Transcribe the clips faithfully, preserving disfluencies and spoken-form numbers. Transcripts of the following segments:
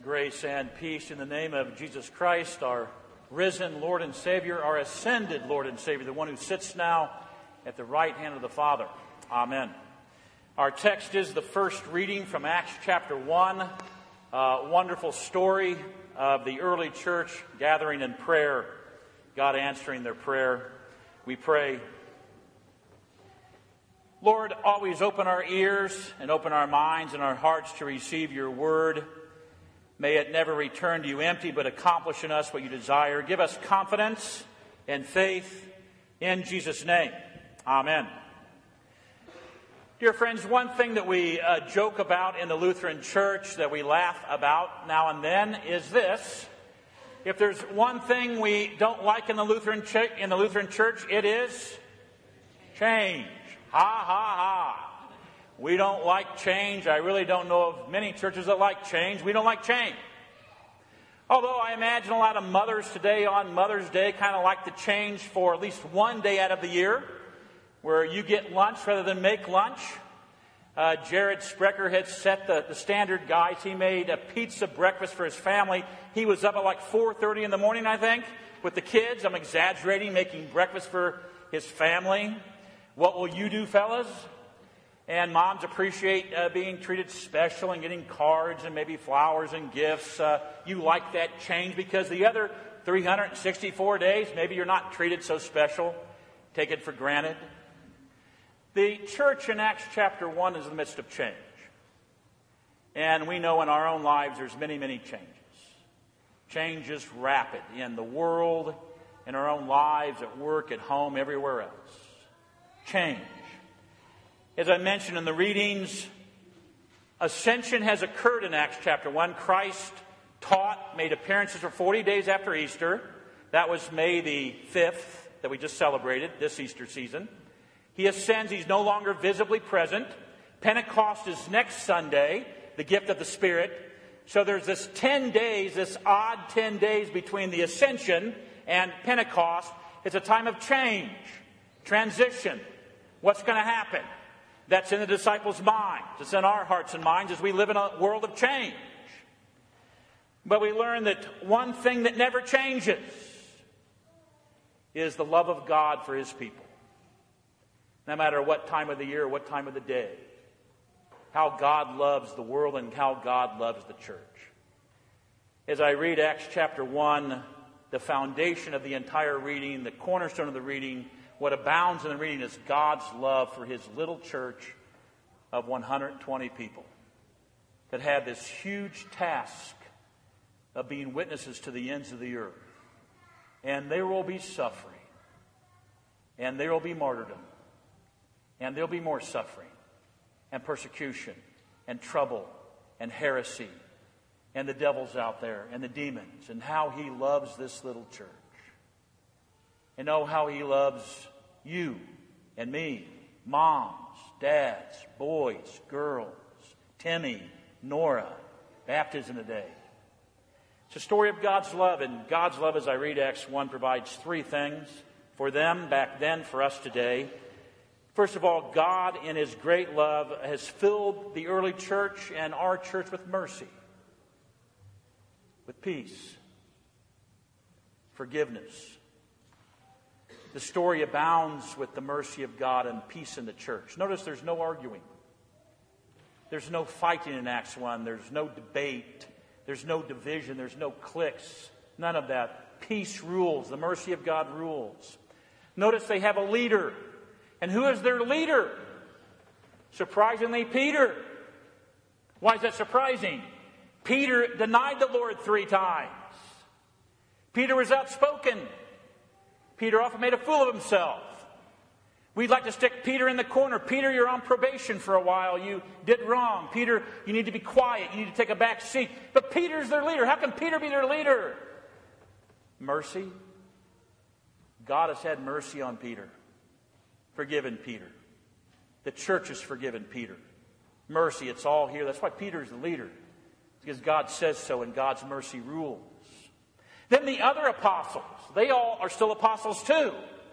Grace and peace in the name of Jesus Christ, our risen Lord and Savior, our ascended Lord and Savior, the one who sits now at the right hand of the Father. Amen. Our text is the first reading from Acts chapter one, a wonderful story of the early church gathering in prayer, God answering their prayer. We pray. Lord, always open our ears and open our minds and our hearts to receive your word. May it never return to you empty, but accomplish in us what you desire. Give us confidence and faith in Jesus' name. Amen. Dear friends, one thing that we uh, joke about in the Lutheran Church, that we laugh about now and then, is this. If there's one thing we don't like in the Lutheran ch- in the Lutheran Church, it is change. Ha, ha, ha. We don't like change. I really don't know of many churches that like change. We don't like change. Although I imagine a lot of mothers today on Mother's Day kind of like to change for at least one day out of the year, where you get lunch rather than make lunch. Uh, Jared Sprecher had set the, the standard, guys. He made a pizza breakfast for his family. He was up at like four thirty in the morning, I think, with the kids. I'm exaggerating, making breakfast for his family. What will you do, fellas? And moms appreciate uh, being treated special and getting cards and maybe flowers and gifts. Uh, you like that change because the other three hundred sixty-four days, maybe you're not treated so special. Take it for granted. The church in Acts chapter one is in the midst of change. And we know in our own lives there's many, many changes. Change is rapid in the world, in our own lives, at work, at home, everywhere else. Change. As I mentioned in the readings, ascension has occurred in Acts chapter one. Christ taught, made appearances for forty days after Easter. That was May the fifth that we just celebrated this Easter season. He ascends. He's no longer visibly present. Pentecost is next Sunday, the gift of the Spirit. So there's this ten days, this odd ten days between the ascension and Pentecost. It's a time of change, transition. What's going to happen? That's in the disciples' minds. It's in our hearts and minds as we live in a world of change. But we learn that one thing that never changes is the love of God for His people. No matter what time of the year or what time of the day. How God loves the world and how God loves the church. As I read Acts chapter one, the foundation of the entire reading, the cornerstone of the reading, what abounds in the reading is God's love for His little church of one hundred twenty people that had this huge task of being witnesses to the ends of the earth. And there will be suffering. And there will be martyrdom. And there will be more suffering and persecution and trouble and heresy and the devil's out there and the demons and how He loves this little church. And oh, how He loves you and me, moms, dads, boys, girls, Timmy, Nora, baptism today. It's a story of God's love, and God's love, as I read Acts one, provides three things for them back then, for us today. First of all, God in His great love has filled the early church and our church with mercy, with peace, forgiveness. The story abounds with the mercy of God and peace in the church. Notice there's no arguing. There's no fighting in Acts one. There's no debate. There's no division. There's no cliques. None of that. Peace rules. The mercy of God rules. Notice they have a leader. And who is their leader? Surprisingly, Peter. Why is that surprising? Peter denied the Lord three times. Peter was outspoken. Peter often made a fool of himself. We'd like to stick Peter in the corner. Peter, you're on probation for a while. You did wrong. Peter, you need to be quiet. You need to take a back seat. But Peter's their leader. How can Peter be their leader? Mercy. God has had mercy on Peter. Forgiven Peter. The church has forgiven Peter. Mercy, it's all here. That's why Peter's the leader. Because God says so and God's mercy rules. Then the other apostles, they all are still apostles too.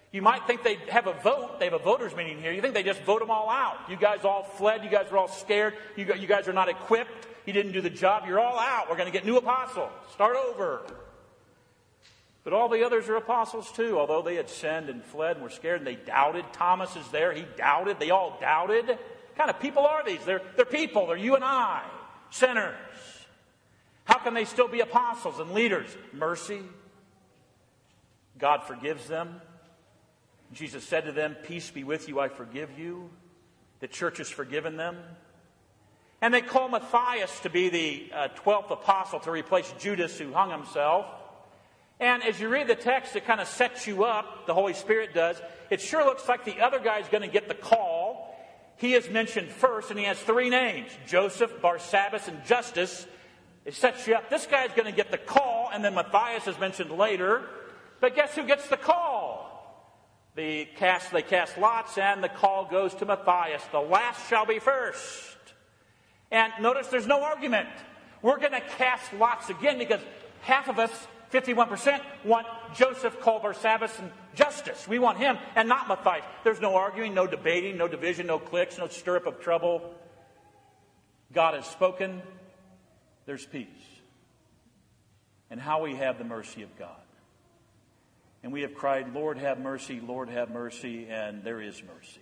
You might think they have a vote. They have a voters meeting here. You think they just vote them all out. You guys all fled. You guys are all scared. You, you guys are not equipped. You didn't do the job. You're all out. We're going to get new apostles. Start over. But all the others are apostles too, although they had sinned and fled and were scared and they doubted. Thomas is there. He doubted. They all doubted. What kind of people are these? They're, they're people. They're you and I, sinners. How can they still be apostles and leaders? Mercy. God forgives them. Jesus said to them, peace be with you, I forgive you. The church has forgiven them. And they call Matthias to be the uh, twelfth apostle to replace Judas, who hung himself. And as you read the text, it kind of sets you up, the Holy Spirit does. It sure looks like the other guy's going to get the call. He is mentioned first, and he has three names, Joseph, Barsabbas, and Justus. It sets you up. This guy's going to get the call, and then Matthias is mentioned later. But guess who gets the call? The cast, they cast lots, and the call goes to Matthias. The last shall be first. And notice there's no argument. We're going to cast lots again because half of us, fifty-one percent, want Joseph, called Barsabbas, and Justus. We want him and not Matthias. There's no arguing, no debating, no division, no cliques, no stir up of trouble. God has spoken. There's peace. And how we have the mercy of God. And we have cried, Lord, have mercy, Lord, have mercy, and there is mercy.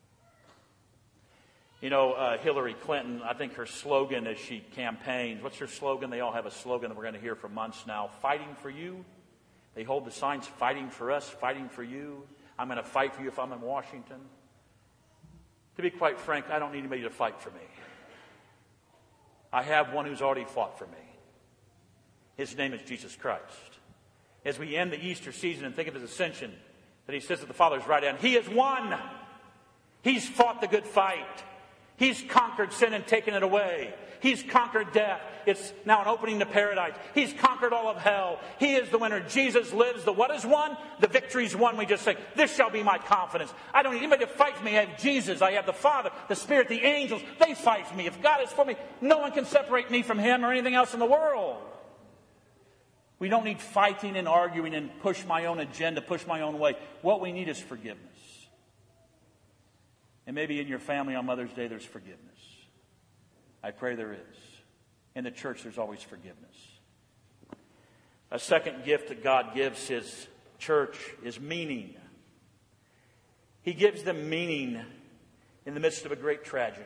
You know, uh, Hillary Clinton, I think her slogan as she campaigns, what's her slogan? They all have a slogan that we're going to hear for months now. Fighting for you. They hold the signs, fighting for us, fighting for you. I'm going to fight for you if I'm in Washington. To be quite frank, I don't need anybody to fight for me. I have one who's already fought for me. His name is Jesus Christ. As we end the Easter season and think of his ascension, that he says at the Father's right hand, he has won. He's fought the good fight. He's conquered sin and taken it away. He's conquered death. It's now an opening to paradise. He's conquered all of hell. He is the winner. Jesus lives. The what is won? The victory's won. We just say, this shall be my confidence. I don't need anybody to fight for me. I have Jesus. I have the Father, the Spirit, the angels. They fight for me. If God is for me, no one can separate me from him or anything else in the world. We don't need fighting and arguing and push my own agenda, push my own way. What we need is forgiveness. And maybe in your family on Mother's Day there's forgiveness. I pray there is. In the church there's always forgiveness. A second gift that God gives his church is meaning. He gives them meaning in the midst of a great tragedy.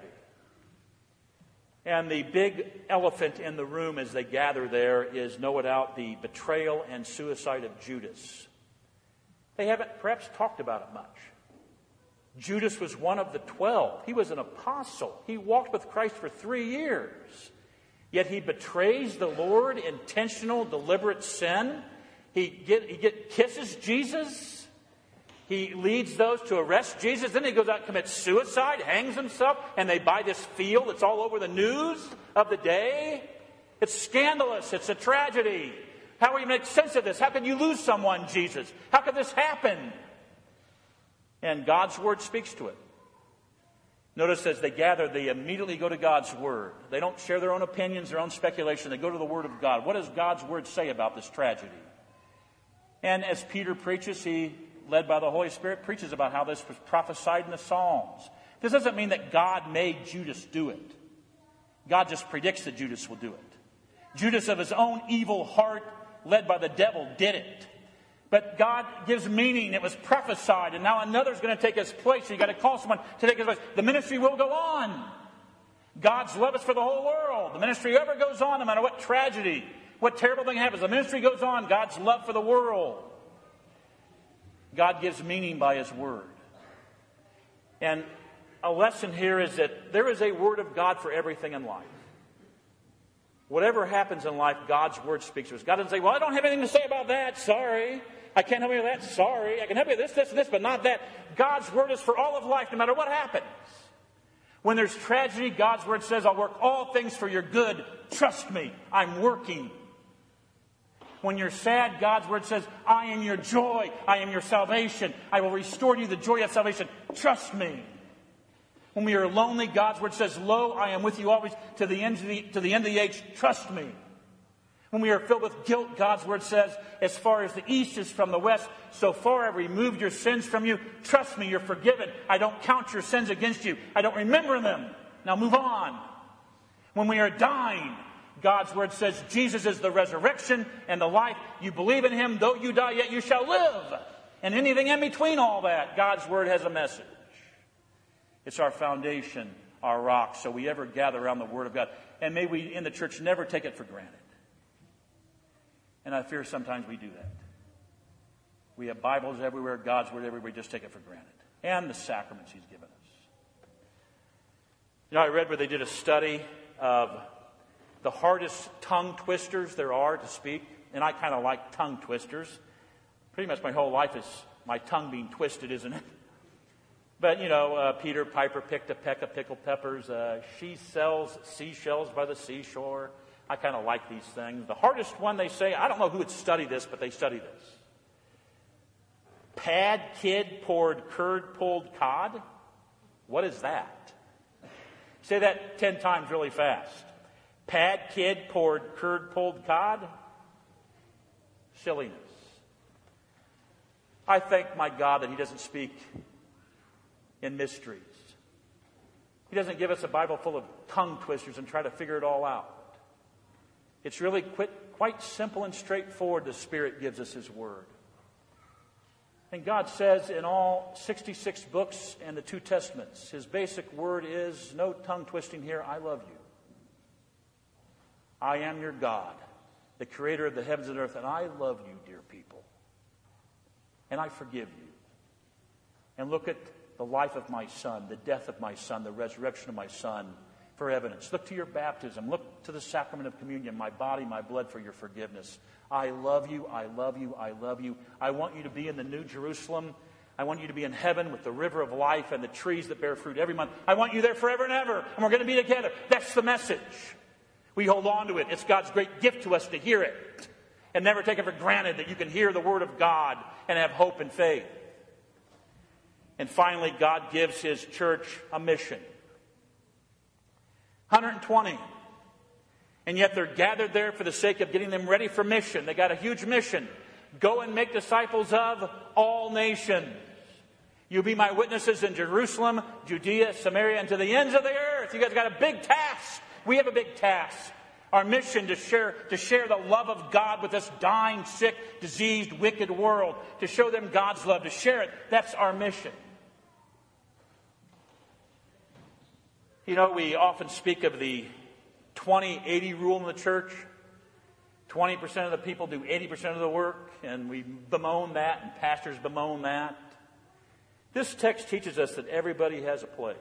And the big elephant in the room as they gather there is, no doubt, the betrayal and suicide of Judas. They haven't perhaps talked about it much. Judas was one of the twelve. He was an apostle. He walked with Christ for three years. Yet he betrays the Lord, intentional, deliberate sin. He get, he get, kisses Jesus. He leads those to arrest Jesus. Then he goes out and commits suicide, hangs himself, and they buy this field. It's all over the news of the day. It's scandalous. It's a tragedy. How will you make sense of this? How can you lose someone, Jesus? How could this happen? And God's Word speaks to it. Notice as they gather, they immediately go to God's Word. They don't share their own opinions, their own speculation. They go to the Word of God. What does God's Word say about this tragedy? And as Peter preaches, he, led by the Holy Spirit, preaches about how this was prophesied in the Psalms. This doesn't mean that God made Judas do it. God just predicts that Judas will do it. Judas of his own evil heart, led by the devil, did it. But God gives meaning. It was prophesied, and now another's going to take his place. So you've got to call someone to take his place. The ministry will go on. God's love is for the whole world. The ministry ever goes on, no matter what tragedy, what terrible thing happens. The ministry goes on. God's love for the world. God gives meaning by his word. And a lesson here is that there is a word of God for everything in life. Whatever happens in life, God's word speaks to us. God doesn't say, well, I don't have anything to say about that. Sorry. I can't help you with that. Sorry. I can help you with this, this, and this, but not that. God's word is for all of life, no matter what happens. When there's tragedy, God's word says, I'll work all things for your good. Trust me. I'm working. When you're sad, God's word says, I am your joy. I am your salvation. I will restore to you the joy of salvation. Trust me. When we are lonely, God's word says, lo, I am with you always to the end of the, to the end of the age. Trust me. When we are filled with guilt, God's word says, as far as the east is from the west, so far I've removed your sins from you. Trust me, you're forgiven. I don't count your sins against you. I don't remember them. Now move on. When we are dying, God's word says Jesus is the resurrection and the life. You believe in him, though you die, yet you shall live. And anything in between all that, God's word has a message. It's our foundation, our rock, so we ever gather around the word of God. And may we in the church never take it for granted. And I fear sometimes we do that. We have Bibles everywhere, God's word everywhere, we just take it for granted. And the sacraments he's given us. You know, I read where they did a study of the hardest tongue twisters there are to speak. And I kind of like tongue twisters. Pretty much my whole life is my tongue being twisted, isn't it? But, you know, uh, Peter Piper picked a peck of pickled peppers. Uh, she sells seashells by the seashore. I kind of like these things. The hardest one, they say, I don't know who would study this, but they study this. Pad kid poured curd pulled cod? What is that? Say that ten times really fast. Pad kid poured curd pulled cod? Silliness. I thank my God that he doesn't speak in mysteries. He doesn't give us a Bible full of tongue twisters and try to figure it all out. It's really quite, quite simple and straightforward. The Spirit gives us his word. And God says in all sixty-six books and the two testaments, his basic word is, no tongue twisting here, I love you. I am your God, the creator of the heavens and earth, and I love you, dear people. And I forgive you. And look at the life of my son, the death of my son, the resurrection of my son, for evidence. Look to your baptism. Look to the sacrament of communion, my body, my blood for your forgiveness. I love you, I love you, I love you. I want you to be in the New Jerusalem. I want you to be in heaven with the river of life and the trees that bear fruit every month. I want you there forever and ever, and we're going to be together. That's the message. We hold on to it. It's God's great gift to us to hear it. And never take it for granted that you can hear the word of God and have hope and faith. And finally, God gives his church a mission. one hundred twenty. And yet they're gathered there for the sake of getting them ready for mission. They got a huge mission. Go and make disciples of all nations. You'll be my witnesses in Jerusalem, Judea, Samaria, and to the ends of the earth. You guys got a big task. We have a big task. Our mission to share, to share the love of God with this dying, sick, diseased, wicked world. To show them God's love, to share it. That's our mission. You know, we often speak of the twenty eighty rule in the church. twenty percent of the people do eighty percent of the work, and we bemoan that, and pastors bemoan that. This text teaches us that everybody has a place.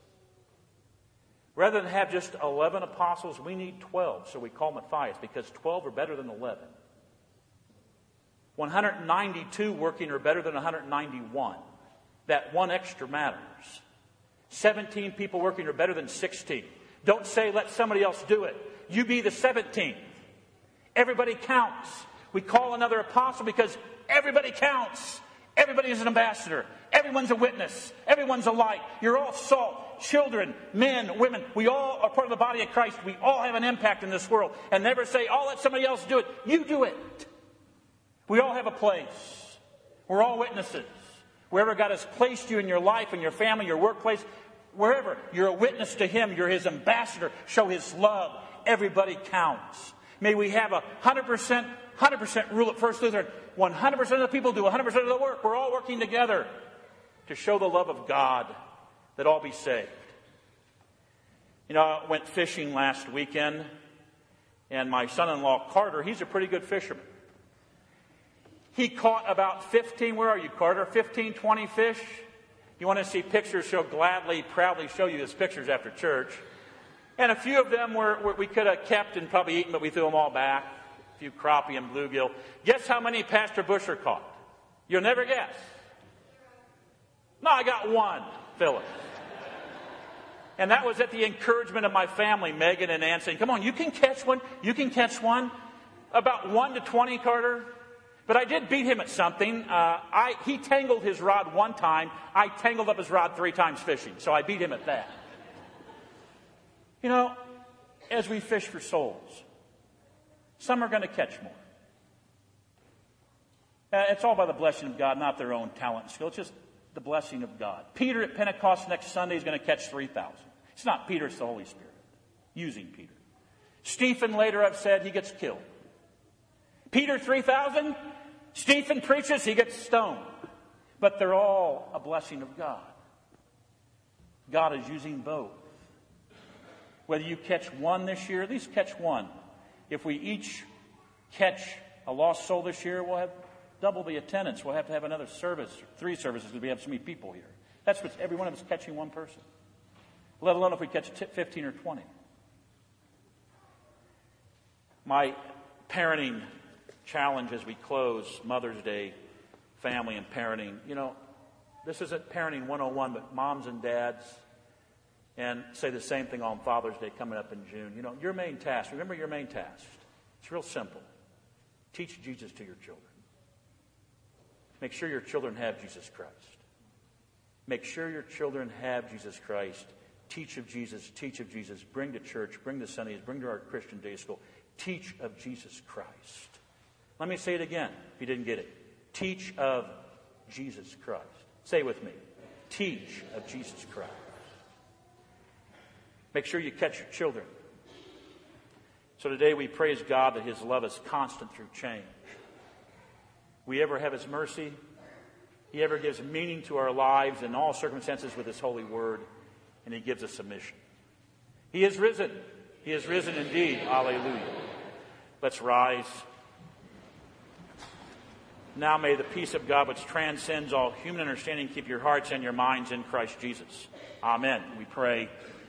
Rather than have just eleven apostles, we need twelve, so we call Matthias, because twelve are better than eleven. one hundred ninety-two working are better than one hundred ninety-one. That one extra matters. seventeen people working are better than sixteen. Don't say, let somebody else do it. You be the seventeenth. Everybody counts. We call another apostle because everybody counts. Everybody is an ambassador. Everyone's a witness. Everyone's a light. You're all salt. Children, men, women. We all are part of the body of Christ. We all have an impact in this world. And never say, oh, let somebody else do it. You do it. We all have a place. We're all witnesses. Wherever God has placed you in your life, in your family, your workplace, wherever, you're a witness to him. You're his ambassador. Show his love. Everybody counts. May we have a one hundred percent, one hundred percent rule at First Lutheran. one hundred percent of the people do one hundred percent of the work. We're all working together to show the love of God, that all be saved. You know, I went fishing last weekend, and my son-in-law, Carter, he's a pretty good fisherman. He caught about fifteen, where are you, Carter? fifteen, twenty fish. You want to see pictures, she'll gladly, proudly show you his pictures after church. And a few of them were, were we could have kept and probably eaten, but we threw them all back. A few crappie and bluegill. Guess how many Pastor Busher caught? You'll never guess. No, I got one, Philip. And that was at the encouragement of my family, Megan and Ann, saying, come on, you can catch one. You can catch one. About one to twenty, Carter. But I did beat him at something. Uh, I, he tangled his rod one time. I tangled up his rod three times fishing. So I beat him at that. You know, as we fish for souls, Some are going to catch more. Uh, it's all by the blessing of God, not their own talent and skill. It's just the blessing of God. Peter at Pentecost next Sunday is going to catch three thousand. It's not Peter, it's the Holy Spirit using Peter. Stephen, later I've said, he gets killed. Peter, three thousand. Stephen preaches, he gets stoned. But they're all a blessing of God. God is using both. Whether you catch one this year, at least catch one. If we each catch a lost soul this year, we'll have double the attendance. We'll have to have another service, three services, because we have so many people here. That's what every one of us catching one person. Let alone if we catch fifteen or twenty. My parenting challenge as we close Mother's Day, family and parenting. You know, this isn't parenting one oh one, but moms and dads, and say the same thing on Father's Day coming up in June. You know, your main task, remember your main task. It's real simple. Teach Jesus to your children. Make sure your children have Jesus Christ. Make sure your children have Jesus Christ. Teach of Jesus, teach of Jesus. Bring to church, bring to Sundays, bring to our Christian day school. Teach of Jesus Christ. Let me say it again, if you didn't get it. Teach of Jesus Christ. Say it with me. Teach of Jesus Christ. Make sure you catch your children. So today we praise God that His love is constant through change. We ever have His mercy. He ever gives meaning to our lives in all circumstances with His holy word. And He gives us a mission. He is risen. He is risen indeed. Alleluia. Let's rise. Now may the peace of God, which transcends all human understanding, keep your hearts and your minds in Christ Jesus. Amen. We pray.